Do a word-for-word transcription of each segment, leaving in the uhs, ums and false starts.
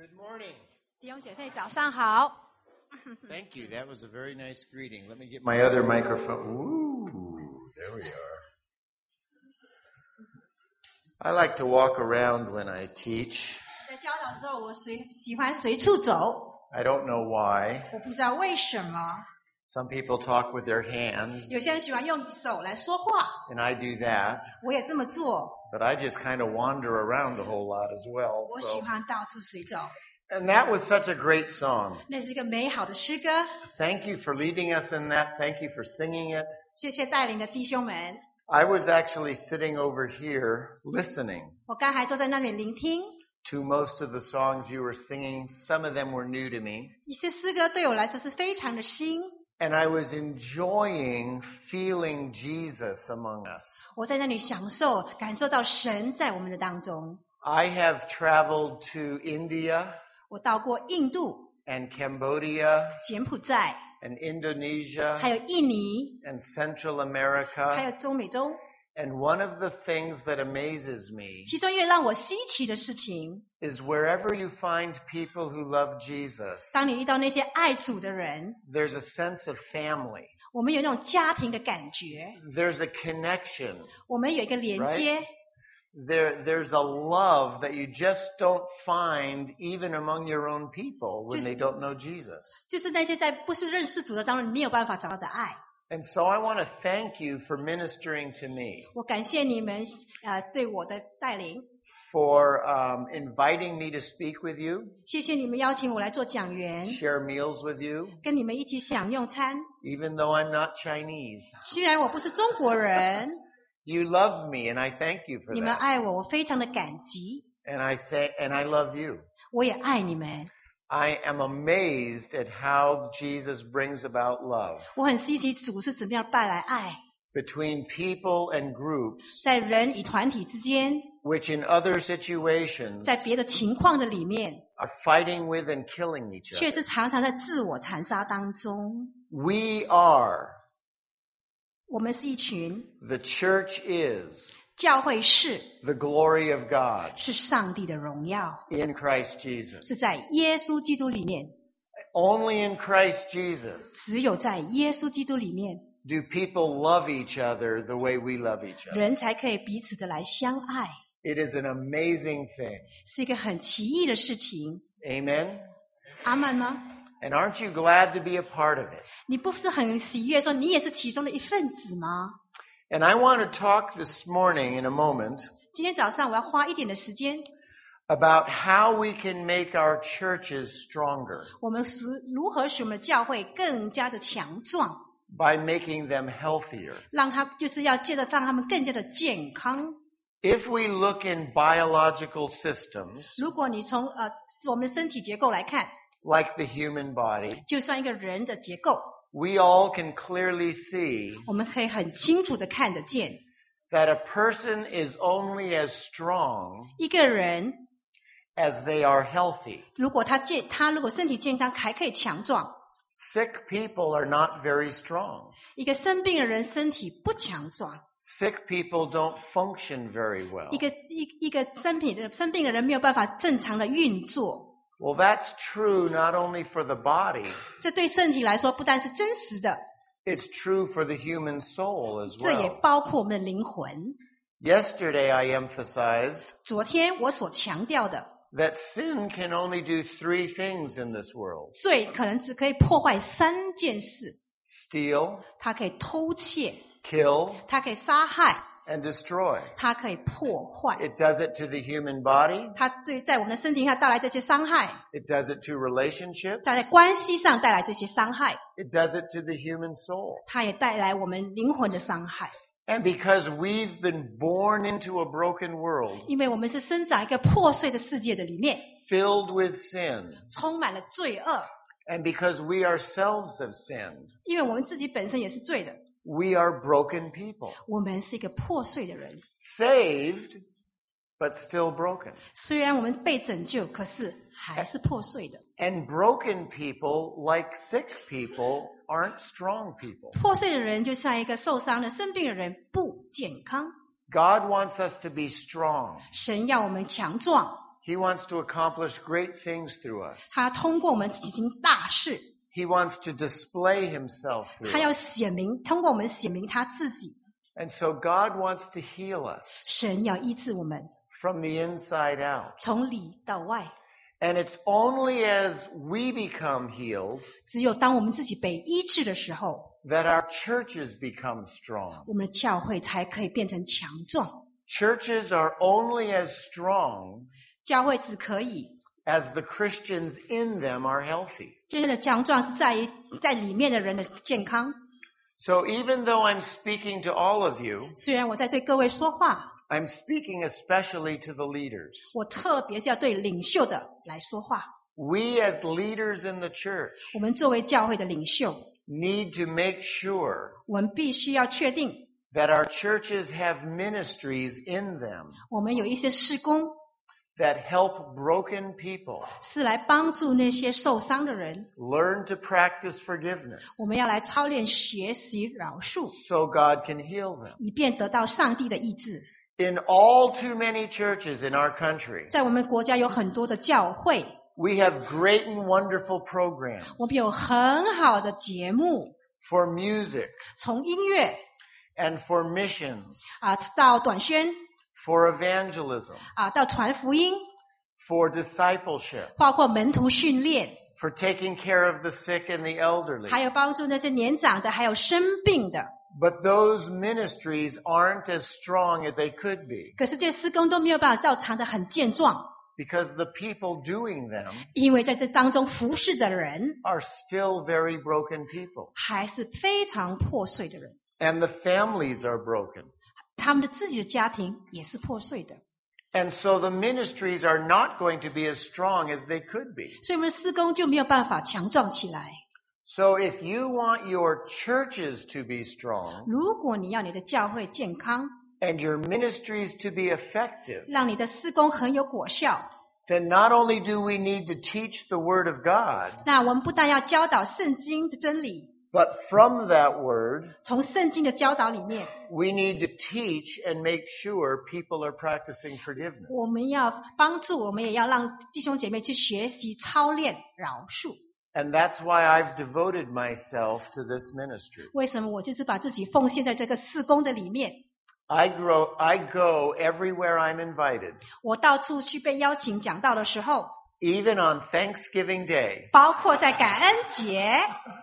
Good morning. 弟兄姐妹早上好。 Thank you. That was a very nice greeting. Let me get my other microphone. Ooh, there we are. I like to walk around when I teach. 在教导的时候，我随喜欢随处走， I don't know why. 我不知道为什么。 Some people talk with their hands, 有些人喜欢用手来说话， and I do that. 我也这么做。 But I just kind of wander around a whole lot as well. 我喜 So, 欢到处随走， and that was such a great song. 那是一个美好的诗歌。 Thank you for leading us in that. Thank you for singing it. 谢谢带领的弟兄们。 I was actually sitting over here listening 我刚才坐在那里聆听， to most of the songs you were singing. Some of them were new to me. 一些诗歌对我来说是非常的新。 And I was enjoying feeling Jesus among us. 我在那里享受、感受到神在我们的当中。 I have traveled to India 我到过印度、 and Cambodia 柬埔寨， and Indonesia 还有印尼， and Central 还 America. 有中美洲。 And one of the things that amazes me 其中一个让我稀奇的事情， is wherever you find people who love Jesus, 当你遇到那些爱主的人， there's a sense of family. 我们有那种家庭的感觉， There's a connection. 我们有一个连接， There, there's a love that you just don't find even among your own people when Just- they don't know Jesus. 就是那些在不是认识主的当中你没有办法找到的爱。 And so I want to thank you for ministering to me, 我感谢你们呃对我的带领， for um, inviting me to speak with you, 谢谢你们邀请我来做讲员， share meals with you, 跟你们一起享用餐。 even though I'm not Chinese. 虽然我不是中国人， You love me, and I thank you for 你们 that. 爱我，我非常的感激， And I thank, and I love you. 我也爱你们。 I am amazed at how Jesus brings about love 我很稀奇主是怎么样带来爱， between people and groups, 在人与团体之间， which in other situations 在别的情况的里面， are fighting with and killing each 却 other. 是常常在自我残杀当中。 We are, 我们是一群， the church is 教会是 the glory of God 是上帝的荣耀， in Christ Jesus. 是在耶稣基督里面， Only in Christ Jesus 只有在耶稣基督里面， do people love each other the way we love each other. 人才可以彼此的来相爱， It is an amazing thing. 是一个很奇异的事情。 Amen? 阿曼吗？ And aren't you glad to be a part of it? 你不是很喜悦说你也是其中的一份子吗？ And I want to talk this morning in a moment 今天早上我要花一点的时间， about how we can make our churches stronger 我们是如何使我们的教会更加的强壮， by making them healthier. 让他就是要借着让他们更加的健康。 If we look in biological systems, 如果你从呃我们的身体结构来看， like the human body, 就像一个人的结构， we all can clearly see 我们可以很清楚的看得见， that a person is only as strong 一个人 as they are healthy. 如果他健他如果身体健康还可以强壮， Sick people are not very strong. 一个生病的人身体不强壮， Sick people don't function very well. 一个一一个生病的生病的人没有办法正常的运作。 Well, that's true not only for the body, 这对身体来说不但是真实的， it's true for the human soul as 这也 well. 包括我们的灵魂。 Yesterday I emphasized 昨天我所强调的， that sin can only do three things in this world. 罪可能只可以破坏三件事： Steal, 它可以偷窃， kill, 它可以杀害， and destroy. 它可以破坏。 It does it to the human body. 它对在我们的身体上带来这些伤害， It does it to relationships. 在关系上带来这些伤害， It does it to the human soul. 它也带来我们灵魂的伤害。 And because we've been born into a broken world 因为我们是生长一个破碎的世界的里面， filled with sin, 充满了罪恶。 and because we ourselves have sinned, 因为我们自己本身也是罪的， we are broken people. 我们是一个破碎的人。 Saved, but still broken. 虽然我们被拯救，可是还是破碎的。 And broken people, like sick people, aren't strong people. 破碎的人就像一个受伤的、生病的人，不健康。 God wants us to be strong. 神要我们强壮， He wants to accomplish great things through us. 他通过我们进行大事， He wants to display himself through 他要 us. 显明，通过我们显明他自己。 And so God wants to heal us 神要医治我们， from the inside out. 从里到外。 And it's only as we become healed 只有当我们自己被医治的时候， that our churches become strong. 我们的教会才可以变成强壮。 Churches are only as strong 教会只可以， as the Christians in them are healthy. 真正的强壮是在于在里面的人的健康。 So even though I'm speaking to all of you, 虽然我在对各位说话， I'm speaking especially to the leaders. 我特别是要对领袖的来说话。 We as leaders in the church 我们作为教会的领袖， need to make sure 我们必须要确定， that our churches have ministries in them 我们有一些事工 that help broken people 是来帮助那些受伤的人。 learn to practice forgiveness 我们要来操练学习饶恕， so God can heal them. 以便得到上帝的医治。 In all too many churches in our country, 在我们国家有很多的教会， we have great and wonderful programs 我们有很好的节目， for music 从音乐 and for missions, 啊到短宣 for evangelism, 啊到传福音， for discipleship, 包括门徒训练， for taking care of the sick and the elderly. 还有帮助那些年长的，还有生病的。 But those ministries aren't as strong as they could be 可是这施工都没有办法照常的很健壮， because the people doing them 因为在这当中服侍的人 are still very broken people. 还是非常破碎的人， And the families are broken. 他们的自己的家庭也是破碎的， And so the ministries are not going to be as strong as they could be. 所以我们的施工就没有办法强壮起来。 So if you want your churches to be strong 如果你要你的教会健康， and your ministries to be effective, 让你的施工很有果效， then not only do we need to teach the Word of God, 那我们不但要教导圣经的真理， but from that Word, 从圣经的教导里面， we need to teach and make sure people are practicing forgiveness. 我们要帮助，我们也要让弟兄姐妹去学习操练饶恕。 And that's why I've devoted myself to this ministry. 为什么我就是把自己奉献在这个事工的里面？ I grow, I go everywhere I'm invited, 我到处去被邀请讲道的时候， even on Thanksgiving Day, 包括在感恩节，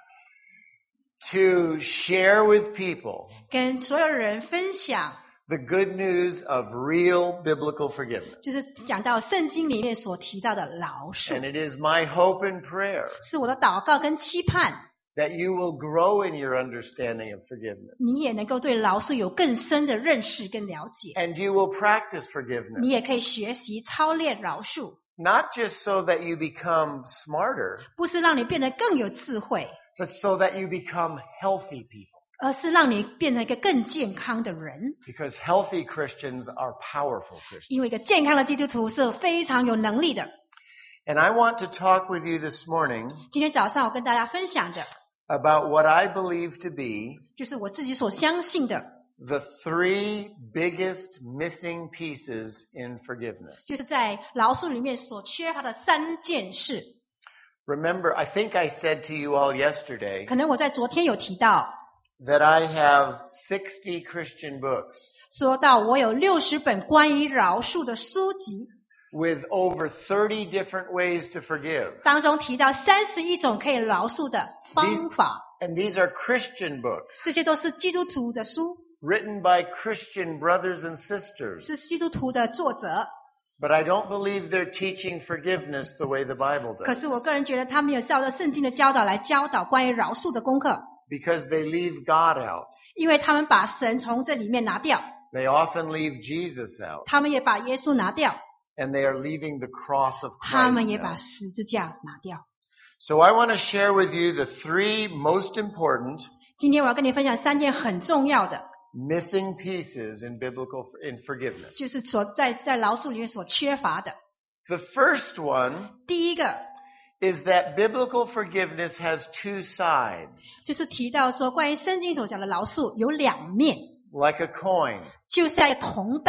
to share with people 跟所有人分享， the good news of real biblical forgiveness. 就是讲到圣经里面所提到的饶恕， And it is my hope and prayer 是我的祷告跟期盼， that you will grow in your understanding of forgiveness 你也能够对饶恕有更深的认识跟了解， and you will practice 你也 forgiveness, 可以学习操练饶恕， not just so that you become smarter, 不是让你变得更有智慧， but so that you become healthy people. 而是让你变成一个更健康的人。 Because healthy Christians are powerful Christians. 因为一个健康的基督徒是非常有能力的。 And I want to talk with you this morning 今天早上我跟大家分享的， about what I believe to be 就是我自己所相信的， the three biggest missing pieces in forgiveness. 就是在饶恕里面所缺乏的三件事。 Remember, I think I said to you all yesterday 可能我在昨天有提到， that I have sixty Christian books 说到我有六十本关于饶恕的书籍， with over thirty different ways to forgive. 当中提到三十一种可以饶恕的方法， And these are Christian books 这些都是基督徒的书， written by Christian brothers and sisters. 是基督徒的作者。 But I don't believe they're teaching forgiveness the way the Bible 可 does. 是我个人觉得他们有照着圣经的教导来教导关于饶恕的功课， Because they leave God out. 因为他们把神从这里面拿掉， They often leave Jesus out. 他们也把耶稣拿掉， And they are leaving the cross of 他们 Christ 也把 out. 十字架拿掉。 So I want to share with you the three most important 今天我要跟你分享三件很重要的， missing pieces in biblical in forgiveness. 就是所在在饶恕里面所缺乏的。 The first one 第一个 is that biblical forgiveness has two sides, 就是提到说，关于圣经所讲的饶恕有两面， like a coin. 就像一个铜板。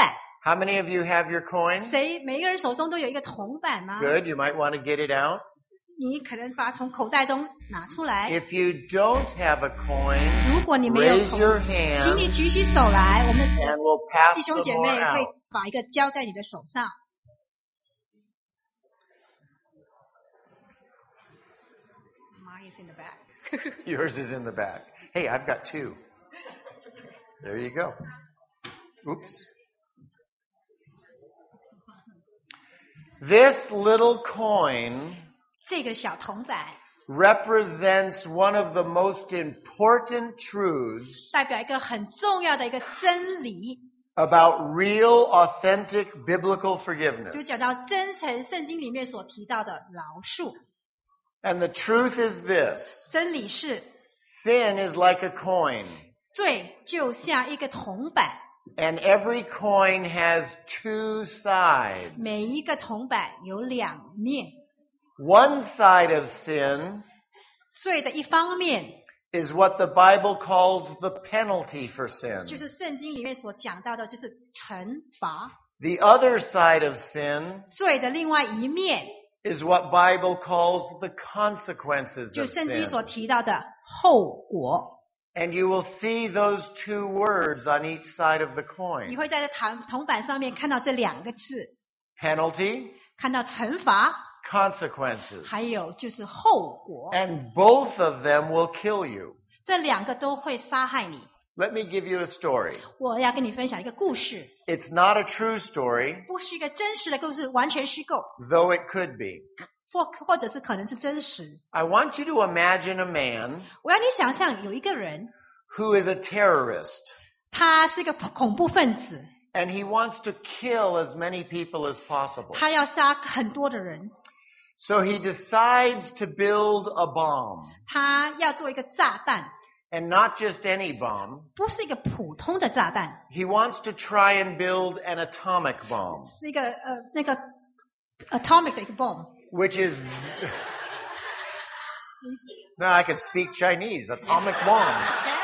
How many of you have your coin? 谁每一个人手中都有一个铜板吗？ Good. You might want to get it out. 你可能把它从口袋中拿出来。 If you don't have a coin, 如果你没有 raise 铜 your 请你 hand 举起手来，我们 and 的 we'll pass 弟兄 some 姐 more 妹会 out. 把一个交在你的手上。Mine is in the back. Yours is in the back. Hey, I've got two. There you go. Oops. This little coin 这个小铜板 represents one of the most important truths 代表一个很重要的一个真理， about real, authentic biblical 就 forgiveness. 讲到真诚圣经里面所提到的饶恕。 And the truth is this: 真理是 sin is like a coin, 罪就像一个铜板， and every coin has two sides. 每一个铜板有两面。 One side of sin 罪的一方面 is what the Bible calls the penalty for sin. 就是圣经里面所讲到的，就是惩罚。 The other side of sin 罪的另外一面 is what Bible calls the consequences 就 of 圣经 sin. 所提到的后果。 And you will see those two words on each side of the 你 coin. 会在这铜铜板上面看到这两个字， Penalty, 看到惩罚， consequences. 还有就是后果。 And both of them will kill you. 这两个都会杀害你。 Let me give you a story. 我要跟你分享一个故事， It's not a true story, 不是一个真实的故事，完全虚构， though it could be. 或或者是可能是真实。 I want you to imagine a man 我要你想象有一个人， who is a terrorist, 他是一个恐怖分子， and he wants to kill as many people as possible. 他要杀很多的人， So he decides to build a bomb, 他要做一个炸弹， and not just any bomb. 不是一个普通的炸弹， He wants to try and build an atomic bomb, 是一个呃那个 atomic 的一个 bomb。 which is... Now I can speak Chinese. Atomic bomb.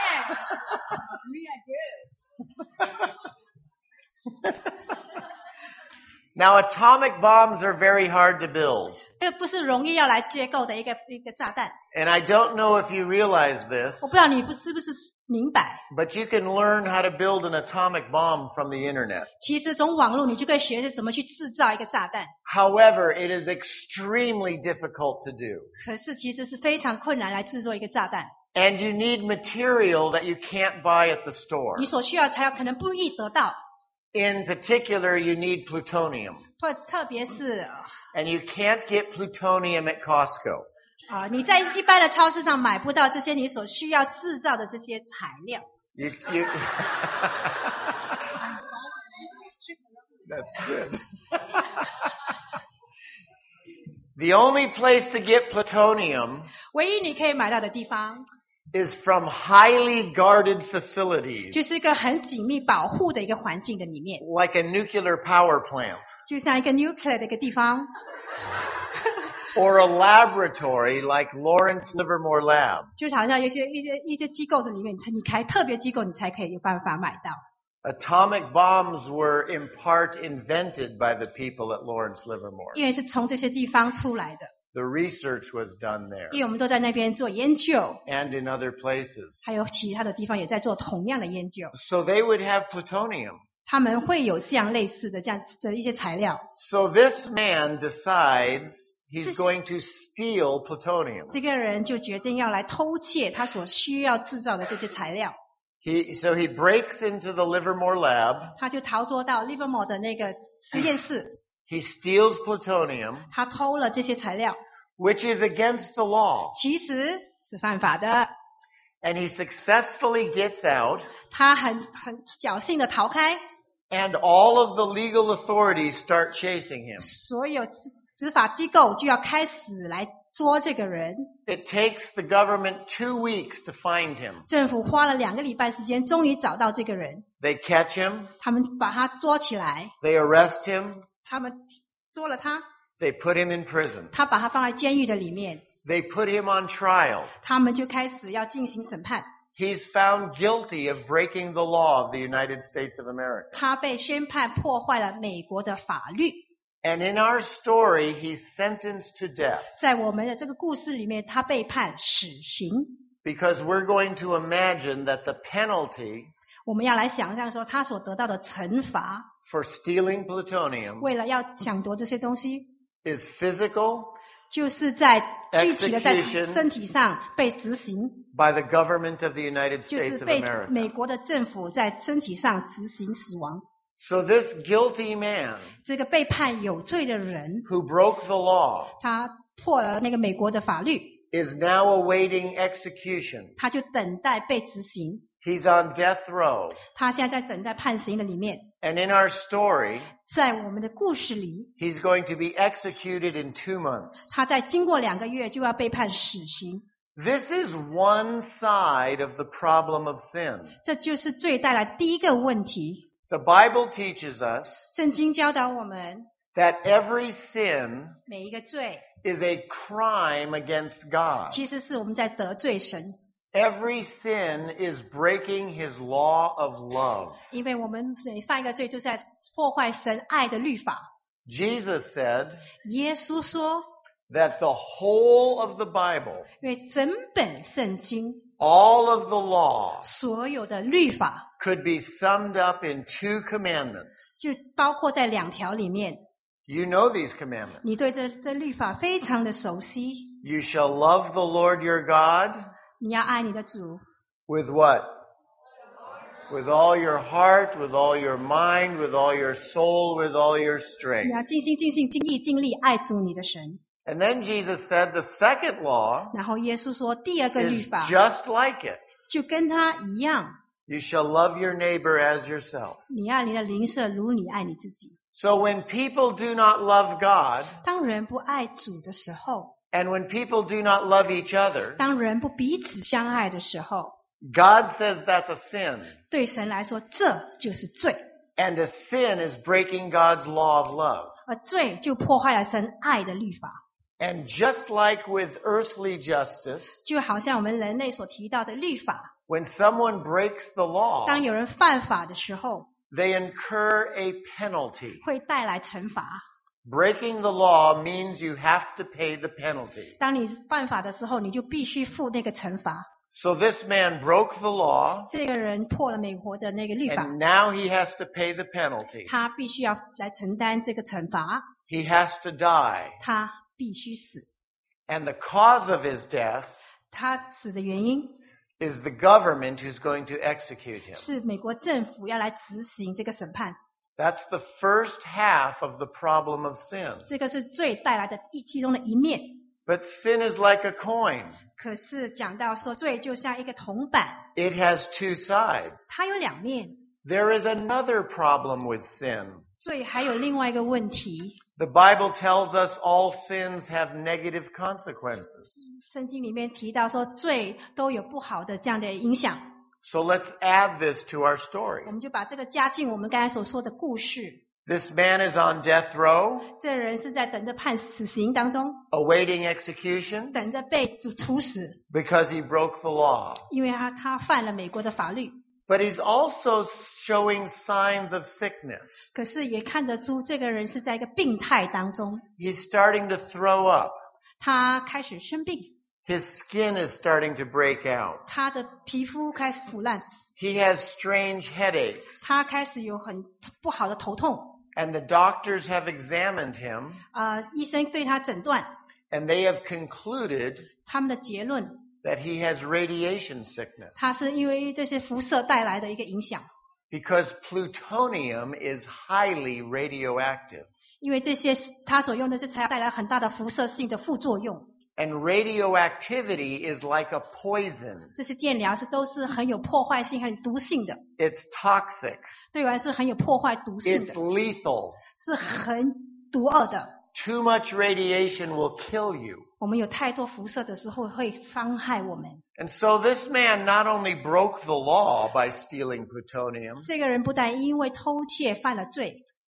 Now atomic bombs are very hard to build. 这个不是容易要来结构的一个一个炸弹。 And I don't know if you realize this, 我不知道你不是不是明白， but you can learn how to build an atomic bomb from the internet. 其实从网络你就可以学着怎么去制造一个炸弹， However, it is extremely difficult to do. 可是其实是非常困难来制作一个炸弹。 And you need material that you can't buy at the store. 你所需要的材料可能不易得到， In particular, you need plutonium. 或特别是 And you can't get plutonium at Costco. 啊、你在一般的超市上买不到这些你所需要制造的这些材料。 You, you... That's good. The only place to get plutonium 唯一你可以买到的地方， is from highly guarded facilities, 就是一个很紧密保护的一个环境的里面， like a nuclear power plant 就像一个 nuclear 的一个地方， or a laboratory like Lawrence Livermore Lab. 就好像有些一些一些机构的里面，你才你开特别机构，你才可以有办法买到。 Atomic bombs were in part invented by the people at Lawrence Livermore. 因为是从这些地方出来的， The research was done there 因为我们都在那边做研究， and in other places. 还有其他的地方也在做同样的研究， So they would have plutonium. 他们会有这样类似的这样的一些材料。 So this man decides he's going to steal plutonium. 这个人就决定要来偷窃他所需要制造的这些材料， He, so he breaks into the Livermore lab. 他就逃脱到 Livermore 的那个实验室， He steals plutonium, 他偷了这些材料， which is against the law. 其实是犯法的。 And he successfully gets out, 他很很侥幸的逃开， and all of the legal authorities start chasing him. 所有执执法机构就要开始来捉这个人。 It takes the government two weeks to find him. 政府花了两个礼拜时间，终于找到这个人， They catch him, 他们把他捉起来， they arrest him, 他们捉了他， they put him in prison. 他把他放在监狱的里面， They put him on trial. 他们就开始要进行审判。 he's found guilty of breaking the law of the United States of America. 他被宣判破坏了美国的法律。 And in our story, he's sentenced to death. 在我们的这个故事里面，他被判死刑。 Because we're going to imagine that the penalty 我们要来想象说，他所得到的惩罚， for stealing plutonium 为了要抢夺这些东西， is physical 就是在具体的在 execution 身体上被执行， by the government of the United 就 States 是 of 被 America. 美国的政府在身体上执行死亡。 So this guilty man 这个被判有罪的人， who broke the law 他破了那个美国的法律， is now awaiting execution. 他就等待被执行。 He's on death row. 他现在在等待判刑的里面。 And in our story, 在我们的故事里， he's going to be executed in two months. 他在经过两个月就要被判死刑。 This is one side of the problem of sin. 这就是罪带来的第一个问题。 The Bible teaches us 圣经教导我们， that every sin 每一个罪 is a crime against God. 其实是我们在得罪神， Every sin is breaking his law of love. 因为我们每犯一个罪就是在破坏神爱的律法。 Jesus said 耶稣说， that the whole of the Bible, 因为整本圣经 all of the law, 所有的律法 could be summed up in two commandments. 就包括在两条里面。 You know these commandments. 你对这这律法非常的熟悉。 You shall love the Lord your God 你要爱你的主， with what? With all your heart, with all your mind, with all your soul, with all your 你 strength. 要尽心尽性尽意尽力爱主你的神。 And then Jesus said the second law 然后耶稣说，第二个律 is 法 just like it. 就跟他一样， You shall love your neighbor as yourself. 你爱你的邻舍如你爱你自己。 So when people do not love God, 当人不爱主的时候， and when people do not love each other, 当人不彼此相爱的时候， God says that's a sin. 对神来说这就是罪， And a sin is breaking God's law of love. 而罪就破坏了神爱的律法。 And just like with earthly justice, 就好像我们人类所提到的律法， when someone breaks the law, 当有人犯法的时候， they incur a penalty. 会带来惩罚。 Breaking the law means you have to pay the penalty. 当你犯法的时候，你就必须付那个惩罚。 So this man broke the law, 这个人破了美国的那个律法， and now he has to pay the penalty. 他必须要来承担这个惩罚， He has to die. 他必须死。 And the cause of his death 他死的原因 is the government who's going to execute him. 是美国政府要来执行这个审判， That's the first half of the problem of sin. 这个是罪带来的一其中的一面。 But sin is like a coin. 可是讲到说罪就像一个铜板， It has two sides. 它有两面。 There is another problem with sin. 罪还有另外一个问题， The Bible tells us all sins have negative consequences. 圣经里面提到说罪都有不好的这样的影响。 So let's add this to our 我 story. 们就把这个加进我们刚才所说的故事。 This man is on death row, 这人是在等着判死刑当中， awaiting execution 等着被处处死， because he broke the law. 因为他他犯了美国的法律。 But he's also showing signs of sickness. 可是也看得出这个人是在一个病态当中， He's starting to throw up. 他开始生病， His skin is starting to break out. 他的皮肤开始腐烂， He has strange headaches. 他开始有很不好的头痛。 And the doctors have examined him, 呃，医生对他诊断， and they have concluded 他们的结论， that he has radiation sickness. 他是因为这些辐射带来的一个影响， Because plutonium is highly radioactive. 因为这些他所用的是材料带来很大的辐射性的副作用。 And radioactivity is like a poison. 这些电疗是都是很有破坏性、很有毒性的， It's toxic. 对我来说很有破坏毒性 It's 的， lethal. 是很毒恶的。 Too much radiation will kill you. 我们有太多辐射的时候会伤害我们。 And so this man not only broke the law by stealing plutonium, 这个人不但因为偷窃犯了罪，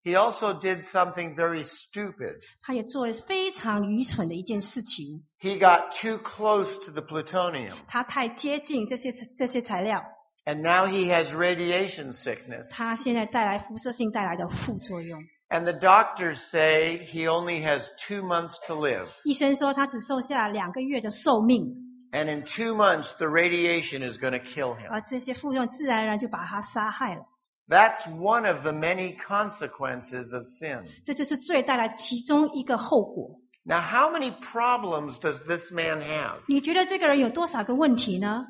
he also did something very stupid. 他也做了非常愚蠢的一件事情， He got too close to the plutonium, 他太接近这些这些材料， and now he has radiation sickness. 他现在带来辐射性带来的副作用。 And the doctors say he only has two months to live. 医生说他只剩下两个月的寿命， And in two months, the radiation is going to kill him. 而这些副作用自然而然就把他杀害了。 That's one of the many consequences of sin. 这就是罪带来其中一个后果。 Now, how many problems does this man have? 你觉得这个人有多少个问题呢？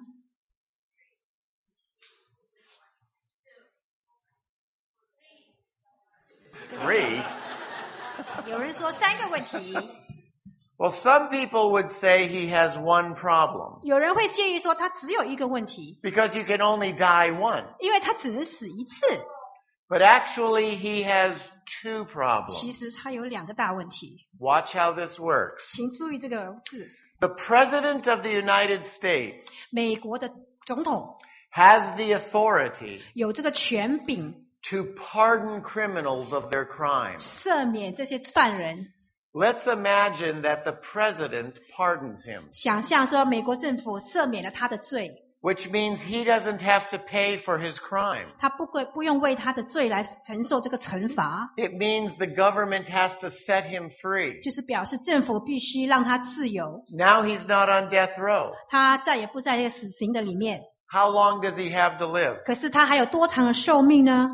Three? 有人说三个问题， Well, some people would say he has one problem 有人会介意说他只有一个问题， because you can only die once. 因为他只能死一次。 But actually, he has two 其 problems. 实他有两个大问题， Watch how this works. 请注意这个字。 The President of the United States 美国的总统 has the authority 有这个权柄 to pardon criminals of their crimes. 赦免这些犯人。 Let's imagine that the President pardons him, 想象说美国政府赦免了他的罪， which means he doesn't have to pay for his crime. 他不会不用为他的罪来承受这个惩罚， It means the government has to set him free. 就是表示政府必须让他自由， Now he's not on death row. 他再也不在这个死刑的里面。 How long does he have to live? 可是他还有多长的寿命呢？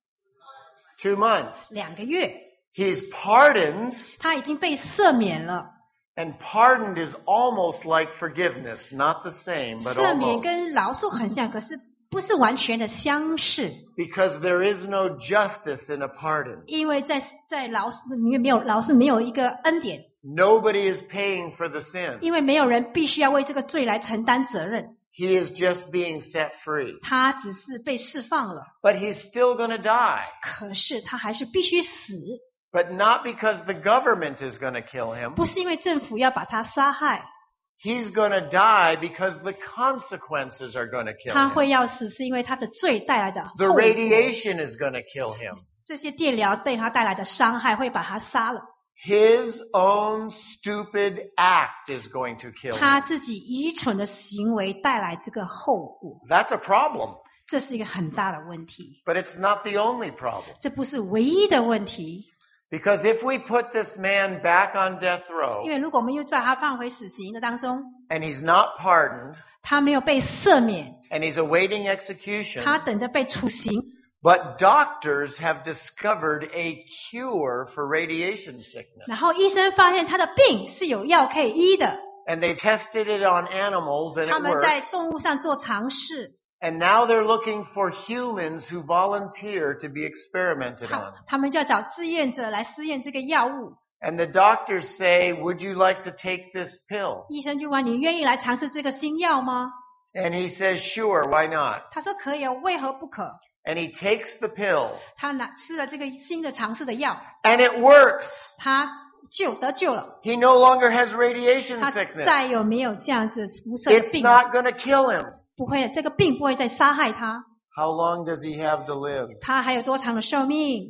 Two months. 两个月。 He's pardoned, 他已经被赦免了。 and pardoned is almost like forgiveness. Not the same, but 赦免 almost. 跟饶恕很像，可是不是完全的相似， Because there is no justice in a pardon. 因为在在饶恕里面没有饶恕，没有一个恩典， Nobody is paying for the sin. 因为没有人必须要为这个罪来承担责任， He is just being set free. 他只是被释放了， But he's still going to die. 可是他还是必须死， But not because the government is going to kill him. 不是因为政府要把他杀害， He's going to die because the consequences are going to kill 他 him. 会要死是因为他的罪带来的 The 后果， radiation is going to kill him. 这些电疗对他带来的伤害会把他杀了， His own stupid act is going to kill 他 him. 自己愚蠢的行为带来这个后果， That's a problem. 这是一个很大的问题， But it's not the only problem. 这不是唯一的问题。 Because if we put this man back on death 因 row 为如果我们又把他放回死刑的当中， and he's not pardoned 他没有被赦免， and he's awaiting execution, 他等着被处刑。 but doctors have discovered a cure for radiation sickness. 然后医生发现他的病是有药可以医的， And they tested it on animals and 他 it 们在 works. 动物上做尝试， And now they're looking for humans who volunteer to be experimented 他 on. 他们就要找志愿者来试验这个药物。 And the doctors say, would you like to take this pill? 医生就问你愿意来尝试这个新药吗？ And he says, sure, why not? 他说可以啊，为何不可？ And he takes the pill 他拿吃了这个新的尝试的药， and it works. 他救得救了， He no longer has radiation 他 sickness. 再有没有这样子辐射的 It's 病？ not going to kill him. 不会，这个病不会再杀害他。 How long does he have to live? 他还有多长的寿命？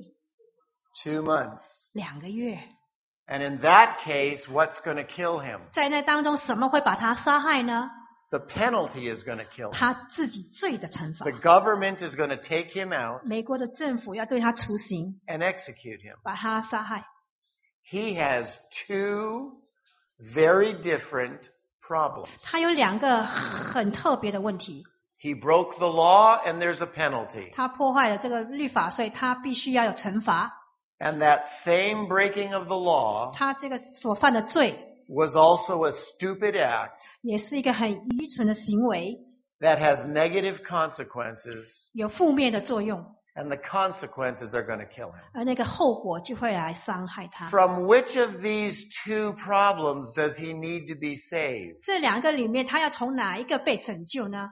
Two months. 两个月。 And in that case, what's going to kill him? 在那当中，什么会把他杀害呢？ The penalty is going to kill him. 他自己罪的惩罚 The。government is going to take him out 美国的政府要对他处刑， and execute him. 把他杀害。 He has two very different problems. 他有两个很特别的问题， He broke the law and there's a penalty. 他破坏了这个律法，所以他必须要有惩罚。 And that same breaking of the law 他这个所犯的罪 was also a stupid act 也是一个很愚蠢的行为， that has negative consequences, 有负面的作用， and the consequences are going to kill him. 而那个后果就会来伤害他。 From which of these two problems does he need to be saved? 这两个里面，他要从哪一个被拯救呢？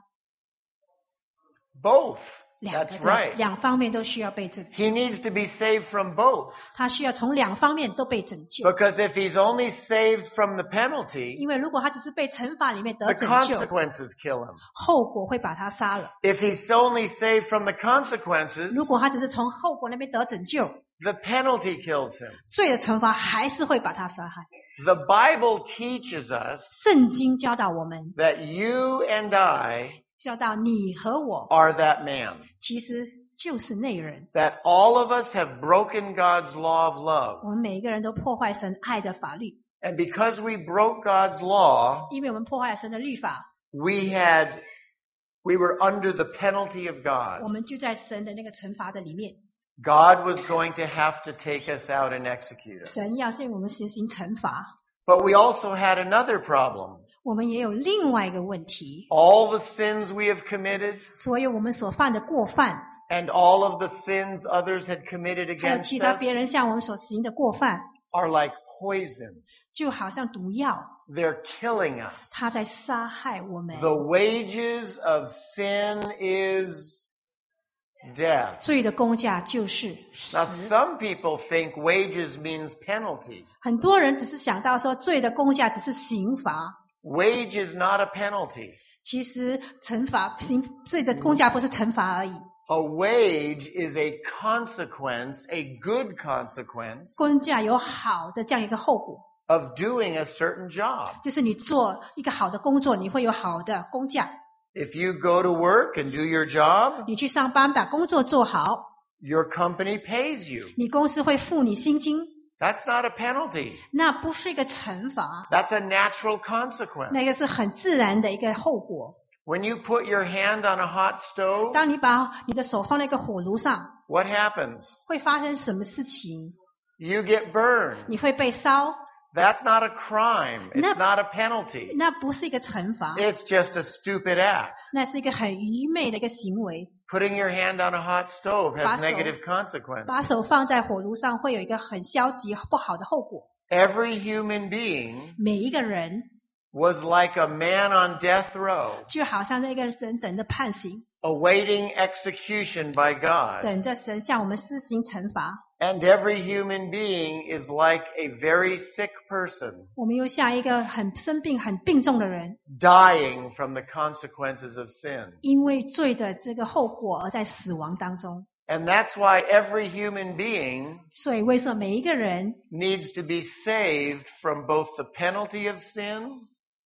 Both. 两个 That's 的 right. 两方面都需要被拯救， He needs to be saved from both. 他需要从两方面都被拯救。 Because if he's only saved from the penalty, 因为如果他只是被惩罚里面 the 得拯救， consequences kill him. 后果会把他杀了。 If he's only saved from the consequences, 如果他只是从后果那边得拯救， the penalty kills him. 罪的惩罚还是会把他杀害。 The Bible teaches us 圣经教导我们， that you and I 教导你和我， are that man. 其实就是那人。 That all of us have broken God's law of love. 我们每一个人都破坏神爱的法律， And because we broke God's law, 因为我们破坏了神的律法， we had, we were under the penalty of 我 God. 们就在神的那个惩罚的里面。 God was going to have to take us out and execute us. 神要对我们实行惩罚， But we also had another problem. 我们也有另外一个问题， All the sins we have committed 所有我们所犯的过犯， and all of the sins others had committed 还有 against 其他 us 别人向我们所行的过犯， are like poison. 就好像毒药， They're killing us. 它在杀害我们。 The wages of sin is death. 罪的工价就是死。 Now, some people think wages means penalty. 很多人只是想到说，罪的工价只是刑罚， Wage is not a penalty. 其实惩罚刑罪的工价不是惩罚而已， A wage is a consequence, a good consequence 工价有好的这样一个后果， of doing a certain job. 就是你做一个好的工作，你会有好的工价。 If you go to work and do your job, 你去上班把工作做好， your company pays you. 你公司会付你薪金， That's not a penalty. 那不是一个惩罚， That's a natural consequence. 那个是很自然的一个后果。 When you put your hand on a hot stove, 当你把你的手放在一个火炉上， what happens? 会发生什么事情？ You get burned. 你会被烧， That's not a crime. It's No. not a penalty. 那不是一个惩罚， It's just a stupid act. 那是一个很愚昧的一个行为。 Putting your hand on a hot stove has Baso. negative consequences. 把手放在火炉上会有一个很消极不好的后果。 Every human being 每一个人 was like a man on death row, 就好像那个人等着判刑， awaiting execution by God. 等着神向我们施行惩罚。 And every human being is like a very sick person 我们又像一个很生病、很病重的人， dying from the consequences of sin. 因为罪的这个后果而在死亡当中。 And that's why every human being 所以为什么每一个人 needs to be saved from both the penalty of sin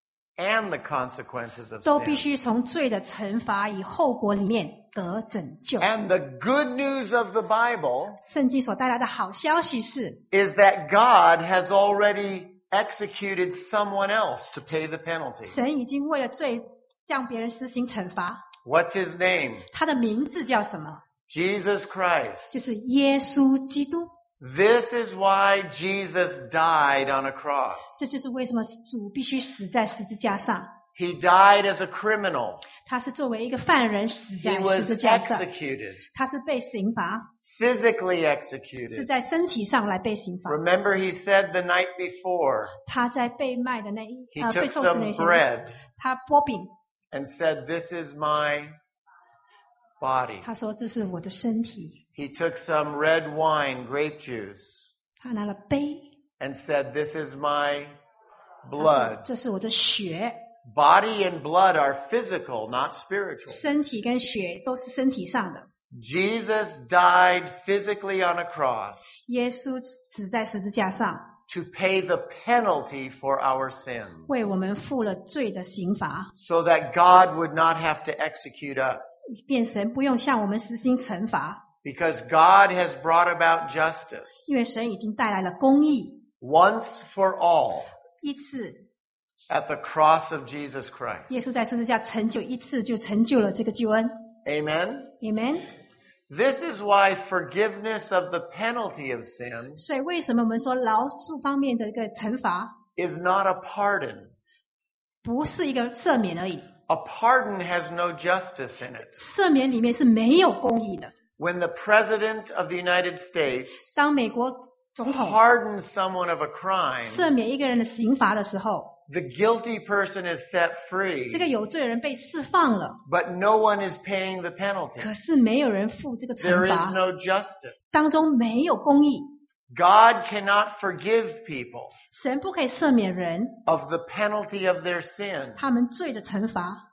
and the consequences of 都必 sin. 须从罪的惩罚与后果里面得拯救？ And the good news of the Bible 圣经所带来的好消息是， is that God has already executed someone else to pay the penalty. 神已经为了罪向别人施行惩罚。 What's his name? 他的名字叫什么？ Jesus Christ. 就是耶稣基督。 This is why Jesus died on a cross. 这就是为什么主必须死在十字架上。 He died as a criminal. 他是作为一个犯人死 He 在十 was 字架上， executed, 他是被刑罚， physically 是 executed. 在身体上来被刑罚。 Remember he said the night before, 他在被卖的那一 he 呃 took 被受死 some 那些， bread 他剥饼， and said, this is my body. 他说这是我的身体。 He took some red wine, grape juice, 他拿了杯， and said, this is my 他说 blood. 这是我的血。 Body and blood are physical, not spiritual. 身体跟血都是身体上的。 Jesus died physically on a cross 耶稣死在十字架上， to pay the penalty for our sins, 为我们付了罪的刑罚， so that God would not have to execute us. 便神不用向我们实行惩罚， Because God has brought about justice 因为神已经带来了公义， once for all 一次 at the cross of Jesus Christ. 耶稣在十字架成就一次就成就了这个救恩。 Amen? Amen。 This is why forgiveness of the penalty of sin 所以为什么我们说饶恕方面的一个惩罚 is not a pardon. 不是一个赦免而已？ A pardon has no justice in it. 赦免里面是没有公义的。 When the President of the United States 当美国总统 pardons someone of a crime, 赦免一个人的刑罚的时候， the guilty person is set free, 这个有罪的人被释放了， but no one is paying the penalty. 可是没有人付这个 There 惩 is 罚， no justice. 当中没有公义。 God cannot forgive people 神不可以赦免人 of the penalty of their sin 他们罪的惩罚，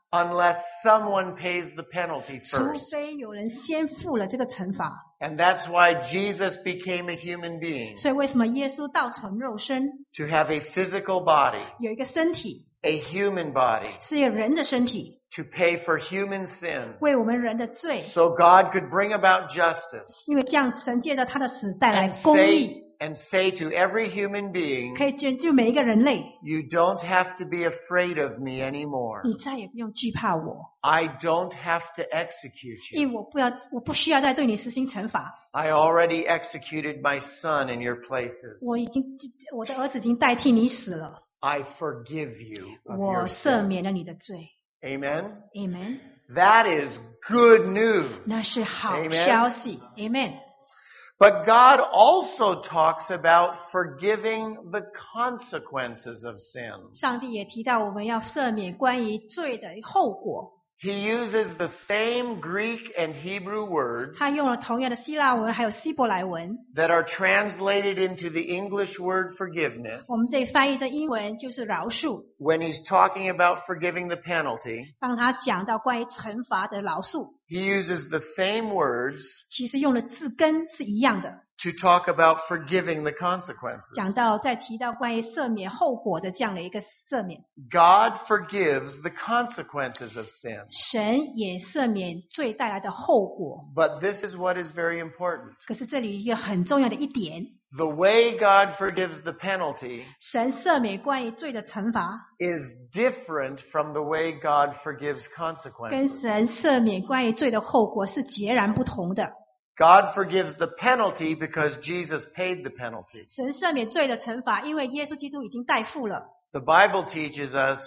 unless someone pays the penalty 除 first. 非有人先付了这个惩罚。 And that's why Jesus became a human being, 所以为什么耶稣道成肉身， to have a physical body, 有一个身体， a human body, 是一个人的身体， to pay for human sin, 为我们人的罪， so God could bring about justice 因为这样神借着他的死带来 and 公 say, 义， and say to every human being, 可以救救每一个人类， you don't have to be afraid of me anymore. 你再也不用惧怕我， I don't have to execute 因 you. 为我不要，我不需要再对你实行惩罚， I already executed my son in your places. 我已经，我的儿子已经代替你死了， I forgive you of 我 your 赦 sin. 免了你的罪。 Amen? Amen， That is good news. 那是好 Amen 消息。Amen。 But God also talks about forgiving the consequences of sin. 上帝也提到我们要赦免关于罪的后果， He uses the same Greek and Hebrew words 他用了同样的希腊文还有希伯来文， that are translated into the English word forgiveness 我们这里翻译成英文就是饶恕。 when he's talking about forgiving the penalty. 当他讲到关于惩罚的饶恕， He uses the same words 其实用的字根是一样的。 to talk about forgiving the 讲 consequences. 到再提到关于赦免后果的这样的一个赦免， God forgives the consequences of sin. 神也赦免罪带来的后果。 But this is what is very important. 可是这里一个很重要的一点， The way God forgives the penalty 神赦免关于罪的惩罚， is different from the way God forgives 跟 consequences. 神赦免关于罪的后果是截然不同的。 God forgives the penalty because Jesus paid the penalty. 神赦免罪的惩罚，因为耶稣基督已经代付了。 The Bible teaches us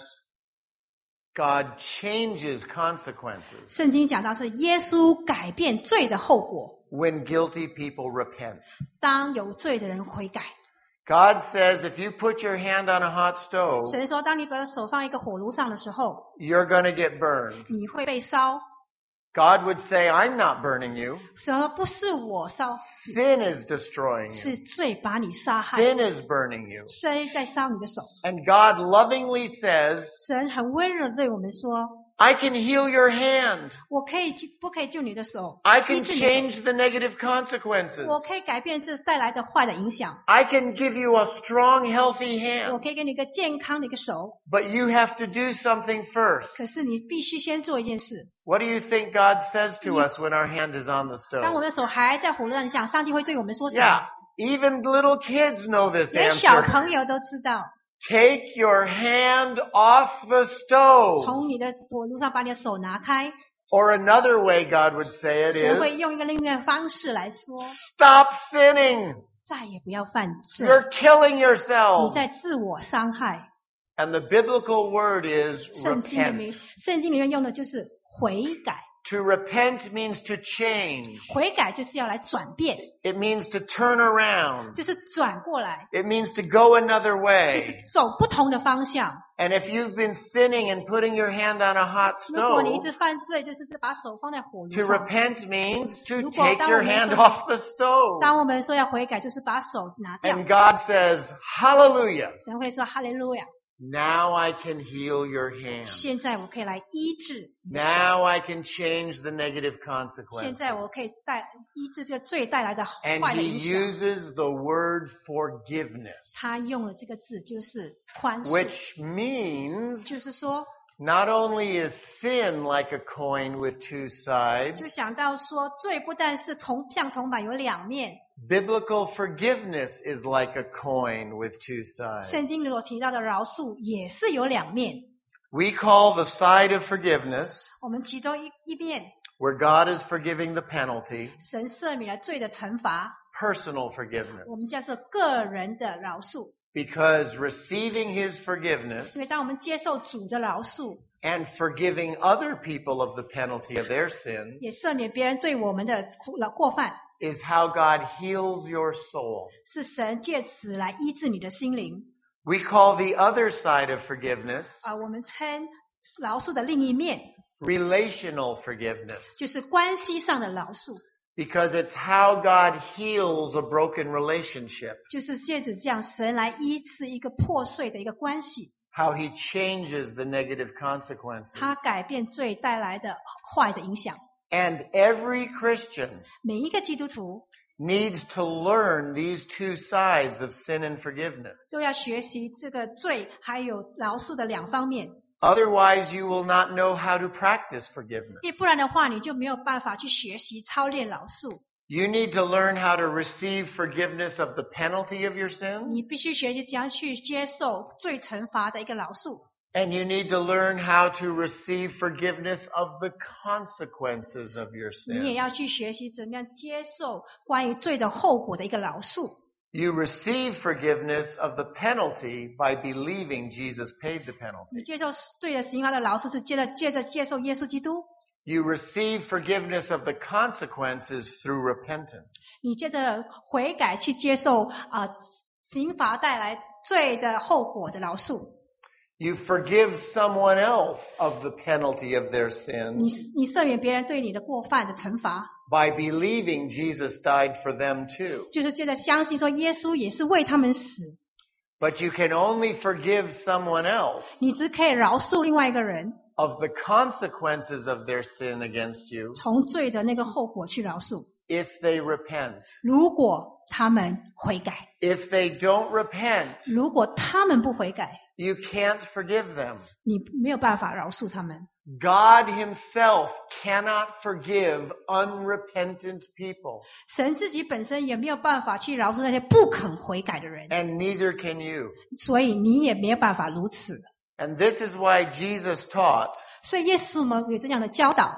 God changes consequences 圣经讲到是耶稣改变罪的后果， when guilty people repent. 当有罪的人悔改。 God says if you put your hand on a hot stove, 神说，当你把手放一个火炉上的时候， you're going to get burned. 你会被烧。 God would say, I'm not burning you. 神说不是我烧， Sin is destroying 是 you. 罪把你杀害， Sin is burning you. 罪在烧你的手。 And God lovingly says, 神很温柔地对我们说， I can heal your hand. 我可以救，不可以救你的手， I 医 can 治你的 change the negative consequences. 我可以改变这带来的坏的影响， I can give you a strong, healthy 我 hand. 可以给你一个健康的一个手， But you have to do something first. 可是你必须先做一件事。 What do you think God says to us when our hand is on the 当我 stove? 们的手还在火炉上，上帝会对我们说什么？ Yeah, even little kids know this 连小 answer. 朋友都知道， Take your hand off the stove. 从你的火炉上把你的手拿开。 Or another way God would say it 神会 is, 用一个另外的方式来说， stop sinning. 再也不要犯罪， You're killing 你 yourselves. 在自我伤害。 And the biblical word is 圣经里面 repent.， 圣经里面用的就是悔改。 To repent means to change. 悔改就是要来转变， It means to turn around. 就是转过来， It means to go another 就是 way. 走不同的方向。 And if you've been sinning and putting your hand on a hot 如果你一 stove, 直犯罪，就是把手放在火炉 to 上。 repent means to 如果 take 当 your 我们 hand 说 off the stove. 当我们说要悔改，就是把手拿掉。 And God says, hallelujah. 神会说哈利路亚， Now I can heal your hand. 现在我可以来医治你的手， Now I can change the negative 现在我 consequences. 可以带医治这个罪带来的 And 坏的 he 影响。 uses the word forgiveness, 他用了这个字，就是宽恕， which means 就是说， not only is sin like a coin with two 就 sides, 想到说，罪不但是铜像铜板有两面， biblical forgiveness is like a coin with two 圣 sides. 经里所提到的饶恕也是有两面。 We call the side of forgiveness, 我们其中一一面， where God is forgiving the penalty, 神赦免了罪的惩罚， personal 我们 forgiveness. 叫做个人的饶恕。 Because receiving his forgiveness 因为当我们接受主的饶恕， and forgiving other people of the penalty of their sins 也赦免别人对我们的过过犯， is how God heals your soul. 是神借此来医治你的心灵。 We call the other side of forgiveness 啊，我们称饶恕的另一面， relational forgiveness. 就是关系上的饶恕， Because it's how God heals a broken relationship. 就是借着这样神来医治一个破碎的一个关系。 how he changes the negative 他 consequences. 改变罪带来的坏的影响。 And every Christian 每一个基督徒 needs to learn these two sides of sin and forgiveness. 都要学习这个罪还有饶恕的两方面， Otherwise, you will not know how to practice forgiveness. 因为不然的话，你就没有办法去学习操练饶恕。 You need to learn how to receive forgiveness of the penalty of your 你 sins. 必须学习怎样去接受罪惩罚的一个饶恕， And you need to learn how to receive forgiveness of the consequences of your 你也 sin. 要去学习怎么样接受关于罪的后果的一个饶恕。 You receive forgiveness of the penalty by believing Jesus paid the 你 penalty. 接受罪的刑罚的饶恕是接着接着接受耶稣基督， You receive forgiveness of the consequences through repentance. 你接着悔改去接受啊、呃刑罚带来罪的后果的饶恕。 You forgive someone else of the penalty of their 你 sin 你赦免别人对你的过犯的惩罚， by believing Jesus died for them too. 就是接着相信说耶稣也是为他们死。 But you can only forgive someone else 你只可以饶恕另外一个人 of the consequences of their sin against you 从罪的那个后果去饶恕， if they repent. 如果他们悔改， If they don't repent, 如果他们不悔改， you can't forgive them. 你没有办法饶恕他们。 God himself cannot forgive unrepentant people, 神自己本身也没有办法去饶恕那些不肯悔改的人， and neither can you. 所以你也没有办法如此。 And this is why Jesus taught 所以耶稣们有这样的教导，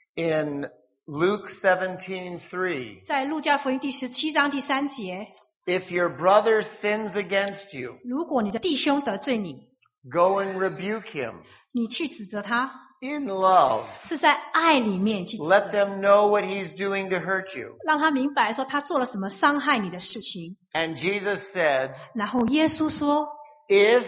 in Luke seventeen three, 在路加福音第十七章第三节， if your brother sins against you, 如果你的弟兄得罪你， go and rebuke him 你去指责他， in love. 是在爱里面去指 Let 责， them know what he's doing to hurt you. 让他明白说他做了什么伤害你的事情。 And Jesus said, 然后耶稣说， if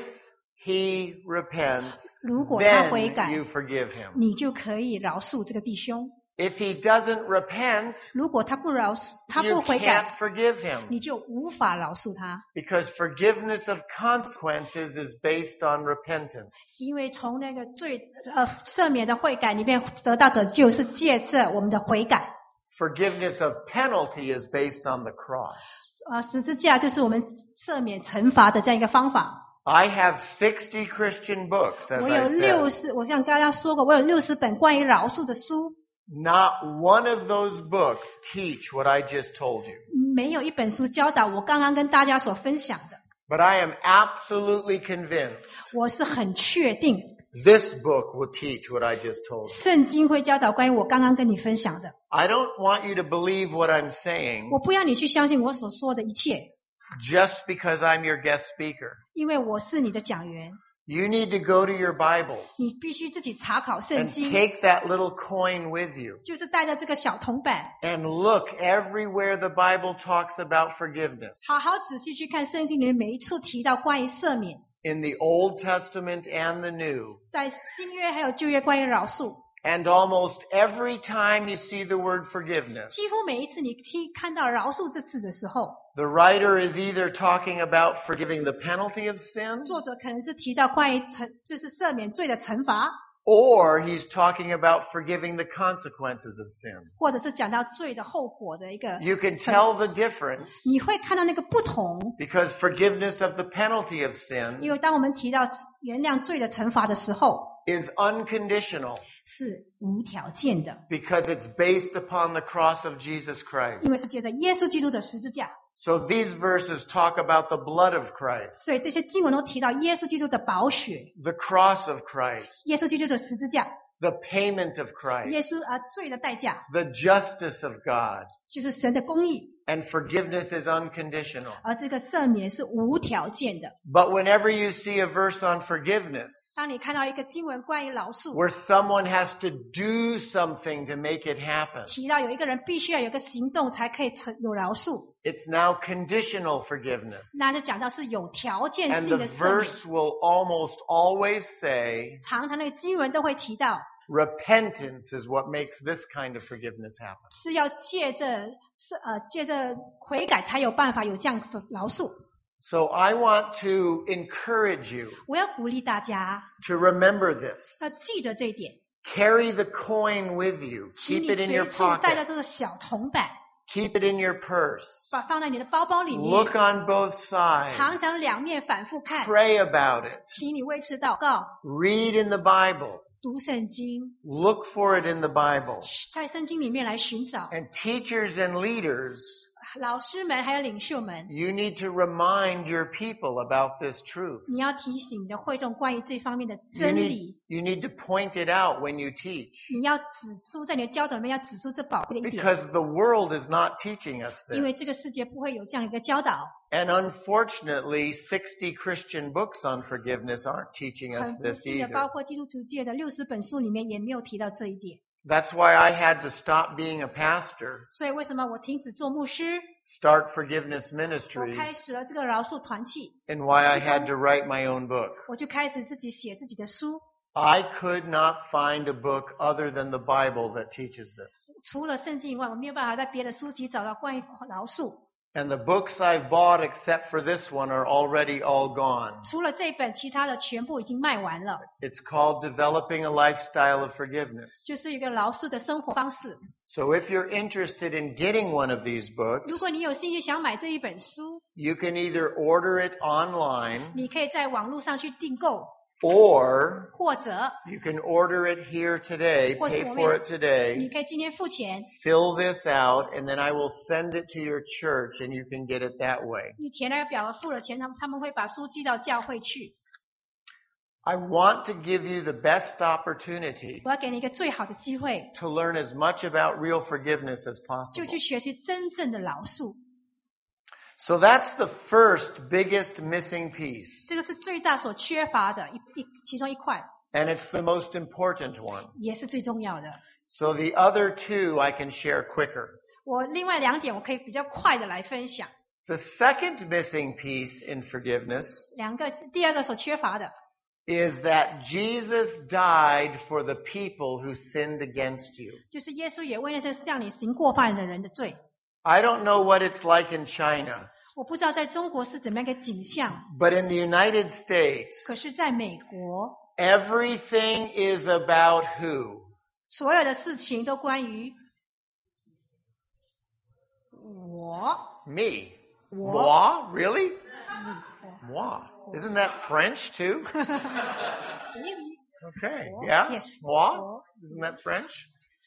he repents, 如果他悔 then 改， you forgive him. 你就可以饶恕这个弟兄； If he doesn't repent, 如果他不饶恕，他 you 不悔 can't 改， forgive him. 你就无法饶恕他。 Because forgiveness of consequences is based on repentance. 因为从那个罪呃赦免的悔改里面得到拯救，是借着我们的悔改。 Forgiveness of penalty is based on the cross. 呃，十字架就是我们赦免惩罚的这样一个方法。 I have sixty Christian books, as 我 I 有六 said. 十，我像刚刚说过，我有六十本关于饶恕的书， Not one of those books teach what I just told you. 没有一本书教导我刚刚跟大家所分享的。 But I am absolutely convinced 我是很确定， this book will teach what I just told you. 圣经会教导关于我刚刚跟你分享的。 I don't want you to believe what I'm saying 我不要你去相信我所说的一切， just because I'm your guest speaker. 因为我是你的讲员， You need to go to your Bibles 你必须自己查考圣 and 经， take that little coin with you 就是带着这个小铜板， and look everywhere the Bible talks about forgiveness. 好好仔细去看圣经里面每一处提到关于赦免， In the Old Testament and the New. 在新约还有旧约关于饶恕， And almost every time you see the word forgiveness, 几乎每一次你听看到饶恕这字的时候， the writer is either talking about forgiving the penalty of sin, 作者可能是提到关于惩，就是赦免罪的惩罚， or he's talking about forgiving the consequences of sin. 或者是讲到罪的后果的一个， You can tell the difference 你会看到那个不同。 because forgiveness of the penalty of 因 sin 为当我们提到原谅罪的惩罚的时候， is unconditional 是无条件的， because it's based upon the cross of Jesus 因 Christ. 为是借着耶稣基督的十字架， So these verses talk about the blood of Christ, 所以这些经文都提到耶稣基督的宝血， the cross of Christ, 耶稣基督的十字架， the payment of 耶 Christ, 稣啊罪的代价， the justice of God, 就是神的公义， and forgiveness is unconditional. 而这个赦免是无条件的。 But whenever you see a verse on forgiveness 当你看到一个经文关于饶恕， where someone has to do something to make it happen, 提到有一个人必须要有一个行动才可以成有饶恕， it's now conditional forgiveness. 那就讲到是有条件 And 性 the 的赦免。 verse will almost always say, 常常那个经文都会提到， repentance is what makes this kind of forgiveness happen. 是要借着是呃借着悔改才有办法有这样的饶恕。 So I want to encourage you 我要鼓励大家 to remember this. 要记得这一点， Carry the coin with you. 请 Keep 你 it in your 随处带着 pocket. 这个小铜板， Keep it in your purse. 把放在你的包包里面， Look on both sides. 常常两面反复看， Pray about it. 请你为此祷告， Read in the Bible. 读圣经， Look for it in the Bible. 在圣经里面来寻找。 And teachers and leaders, 老师们还有领袖们， you need to remind your people about this truth. 你要提醒你的会众关于这方面的 You 真 need, 理， you need to point it out when you teach. 你要指出在你的教导里面要指出这宝贵的一点， Because the world is not teaching us 因为这 this. 个世界不会有这样一个教导。 And unfortunately, sixty Christian books on forgiveness aren't teaching 很 us 不 this 幸的， either. 包括基督徒界的六十本书里面也没有提到这一点。 That's why I had to stop being a pastor, 所以为什么我停止做牧师， start Forgiveness 我 Ministries, 开始了这个饶恕团契， and why I had to write my own book. 我就开始自己写自己的书。 I could not find a book other than the Bible that teaches this. 除了圣经以外，我没有办法在别的书籍找到关于饶恕。 And the books I've bought except for this one are already all gone. 除了这本，其他的全部已经卖完了。 It's called Developing a Lifestyle of Forgiveness. 就是一个饶恕的生活方式。 So if you're interested in getting one of these 如 books, 果你有兴趣想买这一本书， you can either order it online 你可以在网络上去订购， or 或者 you can order it here today, 或是 pay 我 for 们 it today, 你可以今天付钱， fill this out, and then I will send it to your church and you can get it that way. 你填了表格付了钱，他们他们会把书寄到教会去。 I want to give you the best opportunity 我要给你一个最好的机会， to learn as much about real forgiveness as 就 possible. 去学习真正的饶恕。 So that's the first biggest missing piece, 这个是最大所缺乏的一一其中一块， and it's the most important one. 也是最重要的。 So the other two I can share quicker. 我另外两点我可以比较快的来分享。 The second missing piece in forgiveness 两个，第二个所缺乏的， is that Jesus died for the people who sinned against you. 就是耶稣也为那些让你行过犯的人的罪。 I don't know what it's like in China, 我不知道在中国是怎么样一个景象， but in the United States, 可是在美国， everything is about who? 所有的事情都关于我。 Me. 我 Moi? Really? Moi. Isn't that French too? Okay. Yeah? Yes. Moi? 我 Isn't that French?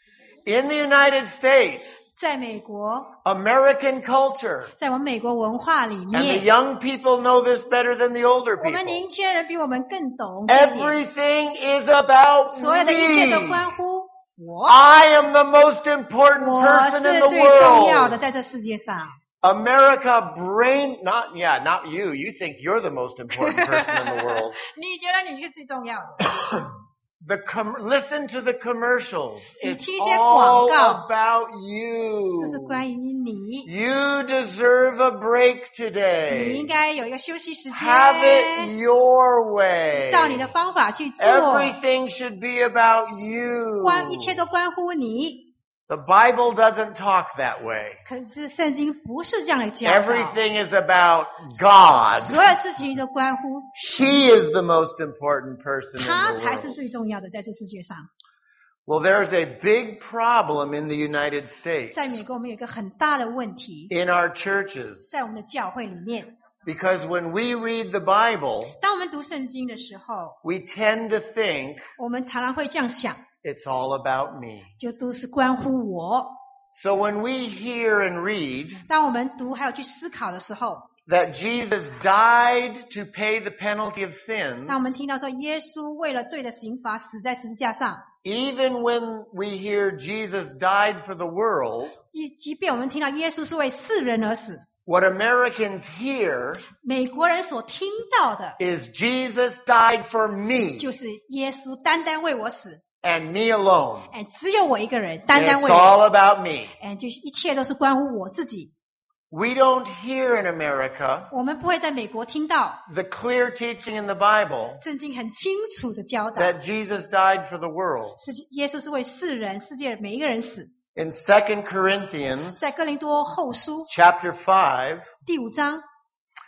In the United States, 在美国， American culture, 在我们美国文化里 and the 面， young people know this better than the older 我们 people. 年轻人比我们更懂这一点。 Everything is about 所有的一切都 me. 关乎我， I am the most important 我 person in 是 the 最重要的， world. 在这世界上。 America brain, not, yeah, not you. You think you're the most important person in the world. 你觉得你是最重要的？ The com- listen to the commercials. 你 It's 听一些 all 广告， about you. 这是关于你， You deserve a break 你应 today. 该有一个休息时 Have it 间， your way. 照你的方法去做， Everything should be about you. 关一切都关乎你。 The Bible doesn't talk that way. 可是圣经不是这样的教导， Everything is about God. 所有事情都关乎 He is the most important person 他 in the 才是 world. 最重要的，在这世界上。 Well, there's a big problem in the United States 在美国，我们有一个很大的问题， in our churches. 在我们的教会里面， Because when we read the Bible, 当我们读圣经的时候， we tend to think 我们常常会这样想， it's all about me. 就都是关乎我。 So when we hear and read 当我们读还有去思考的时候， that Jesus died to pay the penalty of sins, 当我们听到说耶稣为了罪的刑罚死在十字架上， even when we hear Jesus died for the world, 即即便我们听到耶稣是为世人而死， what Americans hear 美国人所听到的 is Jesus died for me 就是耶稣单单为我死， and me alone. 哎，只有我一个人，单单 It's 为我， all about me. 哎，就是一切都是关乎我自己。 We don't hear in America 我们不会在美国听到 the clear teaching in the Bible 圣经很清楚的教导， that Jesus died for the world. 是耶稣是为世人、世界每一个人死。 In Second Corinthians 在哥林多后书 chapter five, 第五章，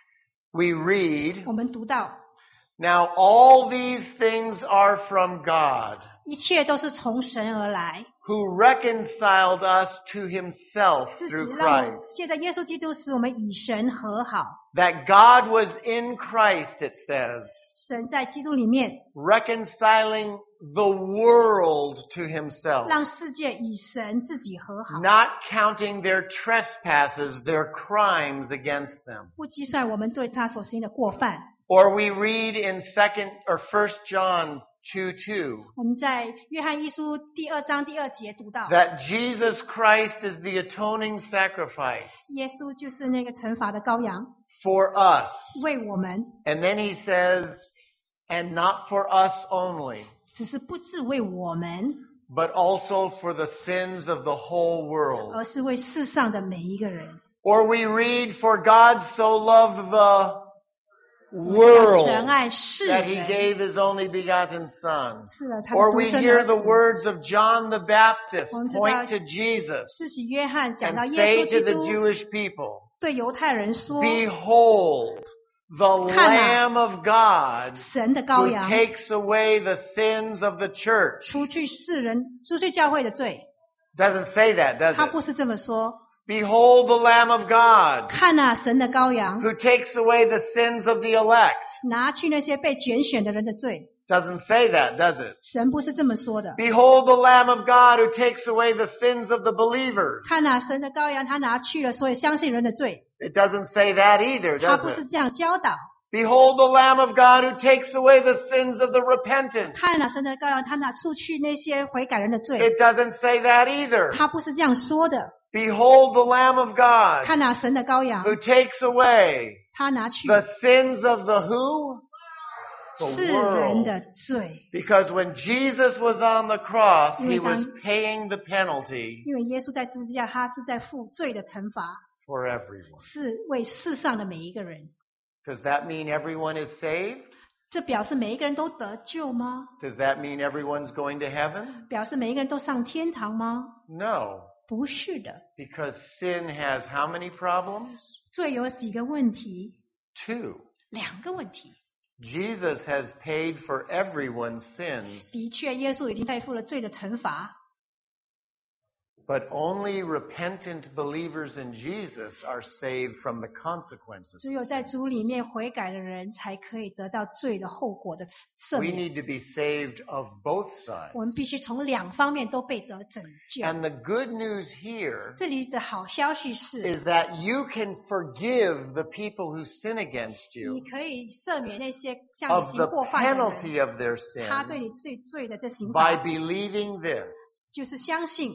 we read, 我们读到 Now all these things are from God, 一切都是从神而来， who reconciled us to himself 自己 through 让我 Christ. 借着耶稣基督使我们与神和好。 That God was in Christ, it says, 神在基督里面 reconciling the world to himself, 让世界与神自己和好， not counting their trespasses, their crimes against them. 不计算我们对他所行的过犯。 Or we read in second or first John two two 我们在约翰一书第二章第二节读到， that Jesus Christ is the atoning sacrifice 耶稣就是那个惩罚的羔羊， for us. 为我们， And then he says, and not for us only, 只是不只为我们， but also for the sins of the whole world. 而是为世上的每一个人。 Or we read, for God so loved the 神 world 爱世 that he 人， gave his only begotten son. 是了他的 Or 独 we 生 hear 儿 the 子。 words of John the Baptist 我们知道 point to Jesus 施洗约翰讲到 and 耶 say 稣基 to the 督 Jewish people, 对犹太人说， Behold, the 看啊， Lamb of God 神的羔 who 羊 takes away the sins of the church. 除去世人、除去教会的罪。 Doesn't say that, does 他 it? 不是这么说。 Behold the Lamb of God 看啊，神的羔羊 who takes away the sins of the elect. 拿去那些被拣选的人的罪。 Doesn't say that, does it? 神不是这么说的。 Behold the Lamb of God who takes away the sins of the believers. 看啊，神的羔羊，他拿去了所有相信人的罪。 It doesn't say that either, 他 does 不是 it? 这样教导。 Behold the Lamb of God who takes away the sins of the repentant. 看啊，神的羔羊，他拿出去那些悔改人的罪。 It doesn't say that either. 他不是这样说的。 Behold the Lamb of God 看啊，神的羔羊， who takes away 他拿去 the sins of the who? 世 The 人 world. 的罪。 Because when Jesus was on the cross, he 因为当- was paying the penalty 因为耶稣在十字架，他是在负罪的惩罚， for everyone. 是为世上的每一个人。 Does that mean everyone is saved? 这表示每一个人都得救吗？ Does that mean everyone's going to heaven? 表示每一个人都上天堂吗？ No. 不是的， Because sin has how many problems? 罪有几个问题？ Two. 两个问题。 Jesus has paid for everyone's sins, 的确，耶稣已经代付了罪的惩罚， but only repentant believers in Jesus are saved from the consequences. 只有在主里面悔改的人，才可以得到罪的后果的赦 We 免。 need to be saved of both sides. 我们必须从两方面都被得拯救。 And the good news here 这里的好消息是， is that you can forgive the people who sin against 你 you 可以赦免那些向你 of 行 the 过犯的人， penalty of their 他对 sin 你最罪的这刑 by 罚， believing this. 就是相信，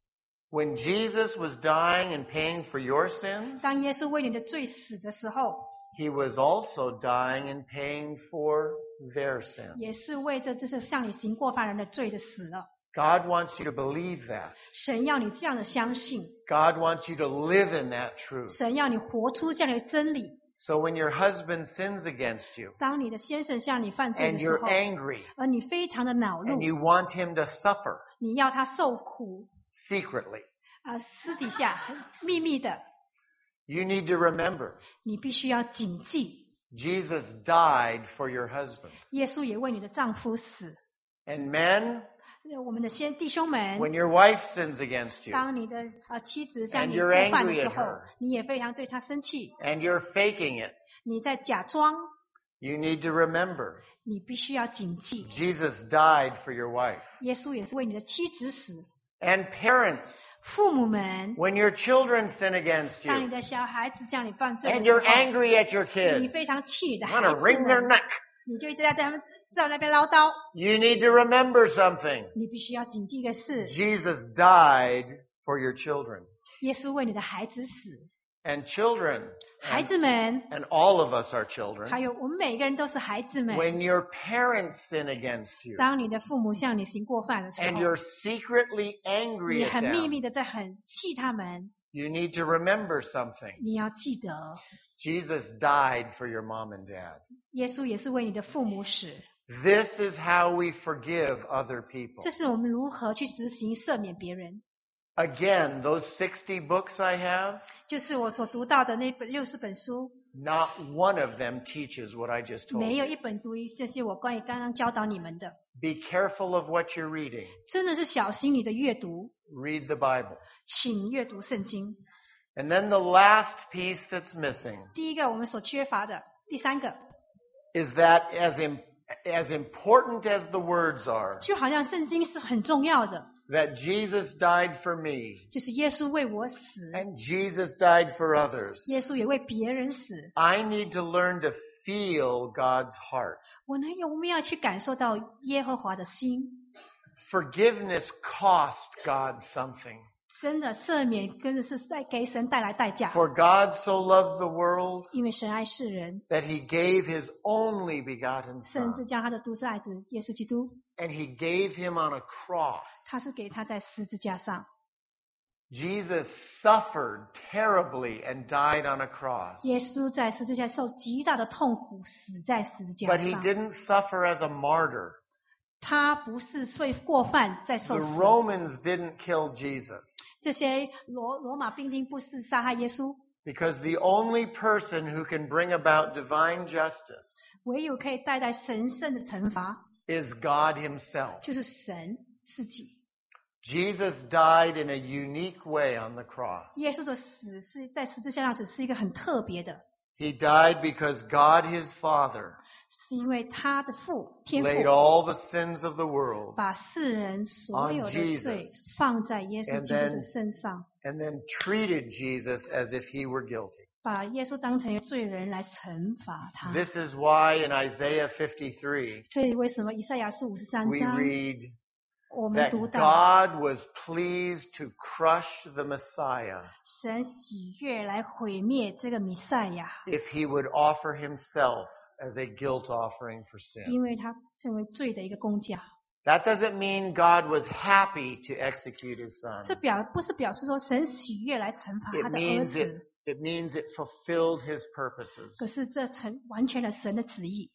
When Jesus was dying and paying for your sins, 当耶稣为你的罪死的时候， he was also dying and paying for their sins. 也是为着这是向你行过犯人的罪的死了。 God wants you to believe that. 神要你这样的相信， God wants you to live in that truth. 神要你活出这样的真理。 So when your husband sins against you 当你的先生向你犯罪 and 的时 you're 候， angry 而你非常的恼怒 and，you want him to suffer 你要他受苦， secretly, 啊、私底下秘密的， you need to remember 你必须要谨记， Jesus died for your husband. 耶稣也为你的丈夫死。 And men, 我们的先弟兄们， when your wife sins against you 当你的啊妻子向 And 你 you're 过犯的 angry 时 at 候 her， 你也非常对他生气， and you're faking it, 你在假装， you need to remember 你必须要谨记， Jesus died for your wife. 耶稣也是为你的妻子死。 And parents, 父母们， when your children sin against 当你 you 的小孩子向你犯罪 and 的时 you're 候， angry at your 你 kids, 非常气你的 you 孩 want 子 to wring their 们， neck, 你就一直在他们在那边唠叨。 you need to remember something. 你必须要谨记一个事： Jesus died for your children. 耶稣为你的孩子死。 And children, 孩 and, 子们， and all of us are children, 还有我们每个人都是孩子们。 when your parents sin against you 当你的父母向你行过犯的时 and 候， you're secretly 你 angry at 很秘 them, 密的在很气他们， you need to remember something. 你要记得， Jesus died for your mom and dad. 耶稣也是为你的父母死。 This is how we forgive other people. 这是我们如何去执行赦免别人。 Again, those sixty books I have, 就是我所读到的那本六十本书， Not one of them teaches what I just told 没有 you. 一本读这些我关于刚刚教导你们的， Be careful of what you're reading. 真的是小心你的阅读， Read the Bible. 请阅读圣经。 And then the last piece that's missing 第一个我们所缺乏的，第三个 is that as, im- as important as the words are, 就好像圣经是很重要的， that Jesus died for me 就是耶稣为我死， and Jesus died for others, 耶稣也为别人死。 I need to learn to feel God's heart. 我能有没有去感受到耶和华的心？ Forgiveness cost God something. 真的赦免真的是在给神带来代价， For God so loved the world 因为神爱世人， that he gave his only begotten 甚 son, 至将他的独生爱子耶稣基督， and he gave him on a cross. 他是给他在十字架上。 Jesus suffered terribly and died on a cross. 耶稣在十字架受极大的痛苦，死在十字架 But he 上。 didn't suffer as a martyr. 他不是罪过犯在 The 受死， Romans didn't kill Jesus 这些罗罗马兵丁不是杀害耶稣， because the only person who can bring about divine justice 唯有可以带来神圣的惩罚， is God himself. 就是神自己。 Jesus died in a unique way on the cross. 耶稣的死是在十字架上死，是一个很特别的， He died because God his Father 是因为他的父天 laid 父 all the sins of the world 把世人所有的 on 罪 Jesus 放在耶稣 and 基督 then- 的身上， and then treated Jesus as if he were guilty. 把耶稣当成罪人来惩罚他。 This is why in Isaiah fifty-three 这为什么以赛亚书五十三 we 章 read 我们 that 读到 God was pleased to crush the Messiah 神喜悦来毁灭这个弥赛亚， if he would offer himself as a guilt offering for sin. 因为他成为罪的一个工价。 That doesn't mean God was happy to execute his son. 这表不是表示说神喜悦来惩罚 It 他的儿 means 子， it, it means it fulfilled his purposes. 可是这成完全了神的旨意。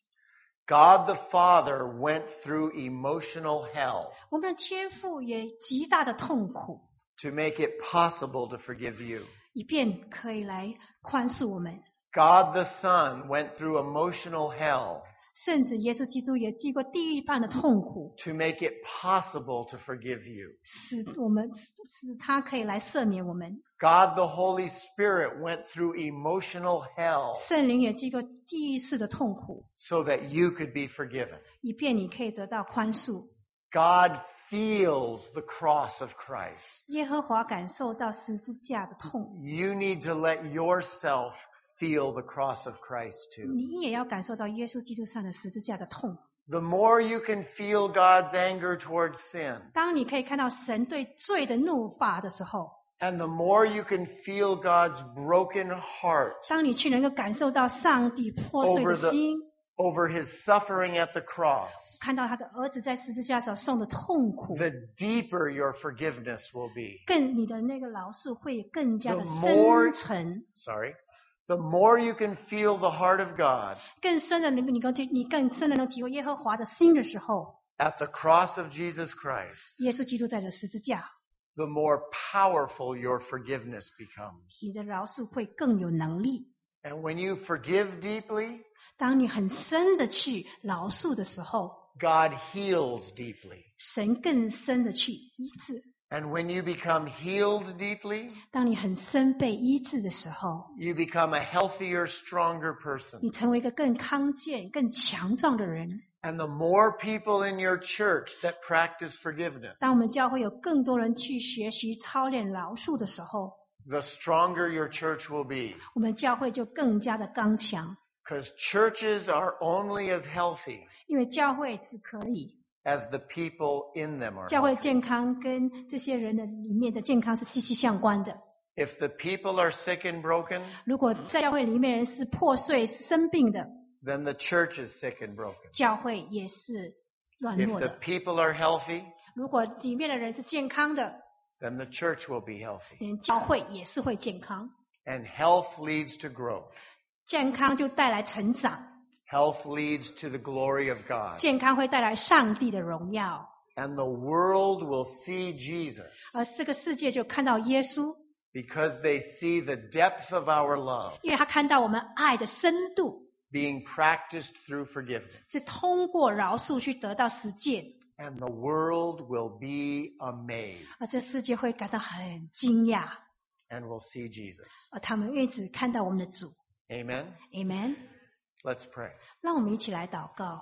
God the Father went through emotional hell 我们的天父也极大的痛苦， to make it possible to forgive you. 以便可以来宽恕我们。 God the Son went through emotional hell 甚至耶稣基督也经过地狱般的痛苦， to make it possible to forgive you. 使我们使他可以来赦免我们。 God the Holy Spirit went through emotional hell 圣灵也经过地狱式的痛苦， so that you could be forgiven. 以便你可以得到宽恕。 God feels the cross of Christ. 耶和华感受到十字架的痛， You need to let yourself feel the cross of Christ too. 你也要感受到耶稣基督上的十字架的痛。 The more you can feel God's anger towards sin, 当你可以看到神对罪的怒发的时候， and the more you can feel God's broken heart 当你去能够感受到上帝破碎的 Over the- 心， over his suffering at the cross, 看到他的儿子在十字架上受的痛苦， the deeper your forgiveness will be. 更你的那个饶恕会更加的 The more- 深沉， Sorry. The more you can feel the heart of God 更深的能够你更你更深的能体会耶和华的心的时候， at the cross of Jesus Christ, 耶稣基督在这十字架， the more powerful your forgiveness becomes. 你的饶恕会更有能力。 And when you forgive deeply, 当你很深的去饶恕的时候， God heals deeply. 神更深的去医治。 And when you become healed deeply, 当你很深被医治的时候， you become a healthier, stronger person. 你成为一个更康健、更强壮的人。 And the more people in your church that practice forgiveness, 当我们教会有更多人去学习操练饶恕的时候， the stronger your church will be. 我们教会就更加的刚强， Because churches are only as healthy 因为教会只可以， as the people in them are 教会 healthy. 健康跟这些人的里面的健康是息息相关的。 If the people are sick and broken, 如果在教会里面人是破碎、是生病的， then the church is sick and broken. 教会也是软 If 弱 the 的。 people are healthy, 如果里面的人是健康的， then the church will be healthy. 连教会也是会健康。 And health leads to growth. 健康就带来成长， Health leads to the glory of God. 健康会带来上帝的荣耀， And the world will see Jesus 而这个世界就看到耶稣 Because they see the depth of our love 因为他看到我们爱的深度 being practiced through forgiveness. 是通过饶恕去得到实践， And the world will be amazed 而这世界会感到很惊讶， and will see Jesus. 而他们因此看到我们的主。 Amen? Amen。 Let's pray. 让我们一起来祷告。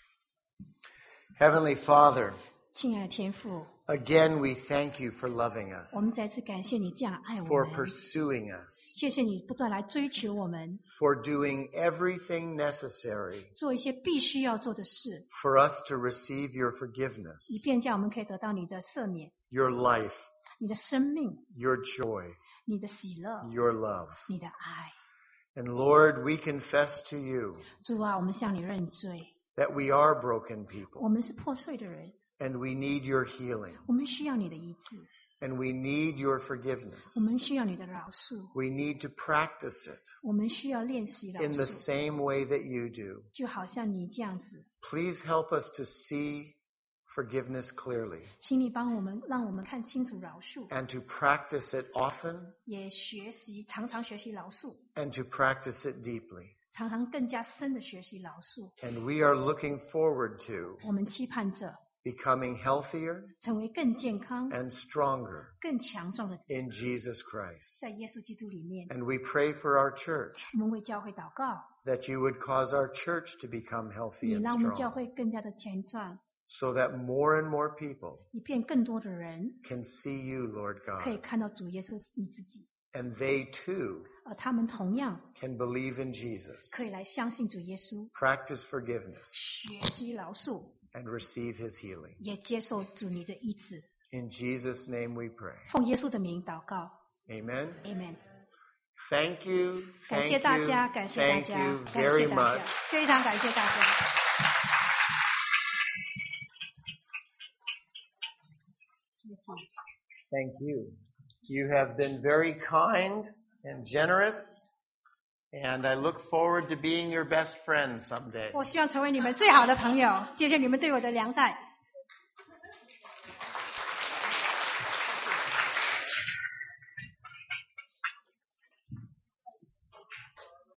Heavenly Father, 亲爱的天父， again we thank you for loving us, 我们再次感谢你这样爱我 for 们， pursuing us, 谢谢你不断来追求我们， for doing everything necessary 做一些必须要做的事， for us to receive your forgiveness, 以便这样我们可以得到你的赦免、 your life, 你的生命、 your joy, 你的喜乐、 your love. 你的爱。 And Lord, we confess to you 主啊，我们向你认罪， that we are broken people 我们是破碎的人， and we need your healing 我们需要你的医治， and we need your forgiveness. 我们需要你的饶恕， We need to practice it 我们需要练习饶 in the 恕， same way that you do. 就好像你这样子。 Please help us to see forgiveness clearly 请你帮我们，让我们看清楚饶恕， and to practice it often 也学习，常常学习饶恕， and to practice it deeply. 常常更加深的学习饶恕。 And we are looking forward to 我们期盼着 becoming healthier 成为更健康、 and stronger 更强壮的， in Jesus Christ. 在耶稣基督里面。 And we pray for our church 我们为教会祷告， that you would cause our church to become healthy 你 and 让我们教 strong 会更加的强壮， so that more and more people 以便更多的人 can see you, Lord 可以 God, 看到主耶稣你自己， and they too 而他们同样 can believe in Jesus, 可以来相信主耶稣， practice forgiveness, 学习饶恕， and receive his healing. 也接受主你的医治。 In Jesus' name we pray. 奉耶稣的名祷告 Amen. ，Amen。 Thank you. 感谢 Thank 大 you. 家，感谢大 Thank 家 you， 感谢 very 大 much. 家，非常感谢大家。 Thank you. You have been very kind and generous, and I look forward to being your best friend someday. 我希望成为你们最好的朋友，谢谢你们对我的良待。